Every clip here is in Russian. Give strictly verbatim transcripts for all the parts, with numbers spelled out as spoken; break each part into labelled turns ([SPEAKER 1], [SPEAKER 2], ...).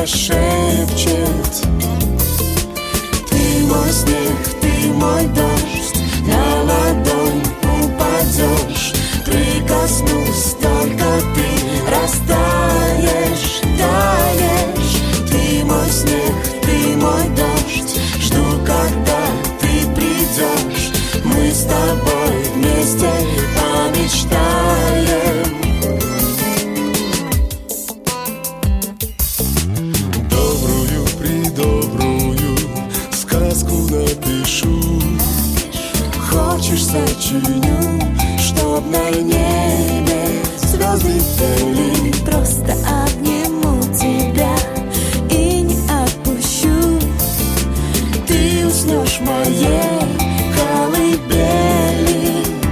[SPEAKER 1] шепчет. Ты мой снег, ты мой дождь, на ладонь упадешь. Прикоснусь, только ты растаешь, таешь. Ты мой снег, ты мой дождь, жду, когда ты придешь. Мы с тобой вместе помечтаем. Добрую-предобрую сказку напишу. Хочешь, сочиню, чтоб на небе звезды пели.
[SPEAKER 2] Просто обниму тебя и не отпущу.
[SPEAKER 1] Ты уснешь в моей колыбели.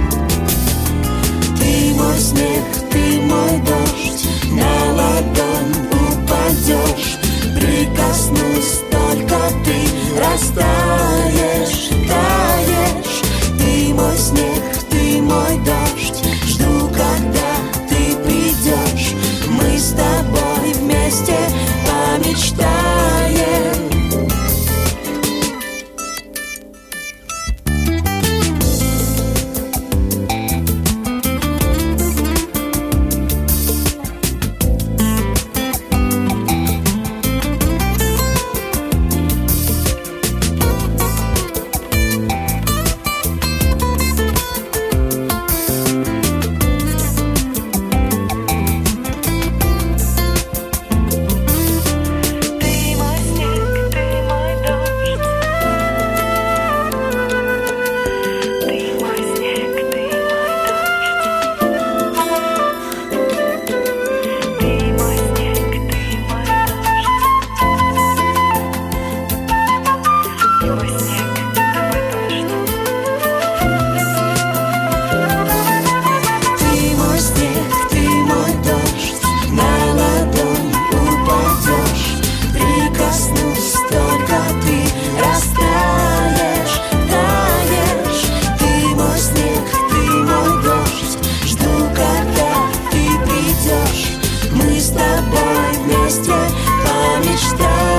[SPEAKER 1] Ты мой снег, ты мой дождь, на ладонь упадешь. Прикоснусь, только ты растаешь, таешь. Ты мой снег, ты мой дождь, жду, когда ты придешь. Мы с тобой вместе помечтаем. Мы с тобой вместе помечтаем.